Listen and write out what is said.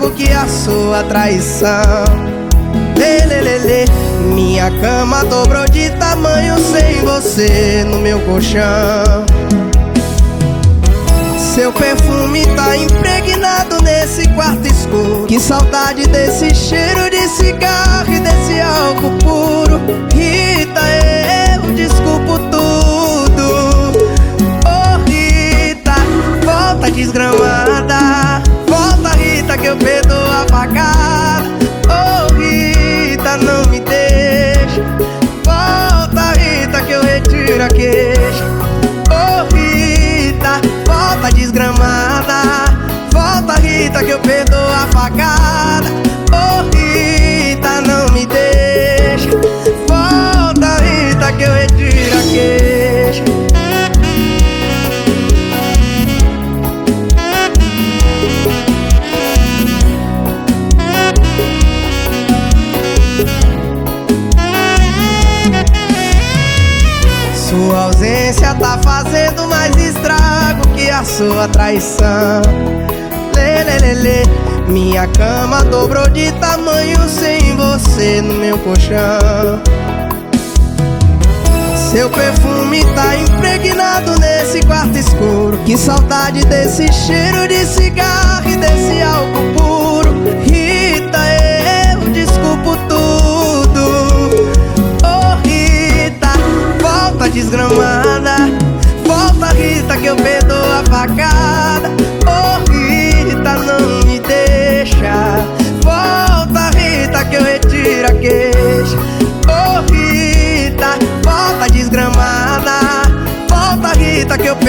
estrago que a sua traição. Lelelele, minha cama dobrou de tamanho sem você no meu colchão. Seu perfume tá impregnado nesse quarto escuro. Que saudade desse cheiro de cigarro e desse álcool puro. Rita, eu desculpo tudo. Oh Rita, volta desgramada. Volta Rita que eu perdoo a facada. Oh Rita, não me deixa. Volta Rita que eu retiro a queixa. Oh Rita, volta desgramada. Volta Rita que eu perdoo a facada. Oh Rita, não me deixa. Volta Rita que eu retiro a queixa. Sua ausência tá fazendo mais estrago que a sua traição. Lelelele, minha cama dobrou de tamanho sem você no meu colchão. Seu perfume tá impregnado nesse quarto escuro. Que saudade desse cheiro de cigarro e desse álcool puro. Rita, eu desculpo tudo. Oh Rita, volta desgramada. Volta Rita que eu perdoo a facada. Oh Rita, não me deixa. Volta Rita que eu retiro a queixa. Oh Rita, volta desgramada. Volta Rita que eu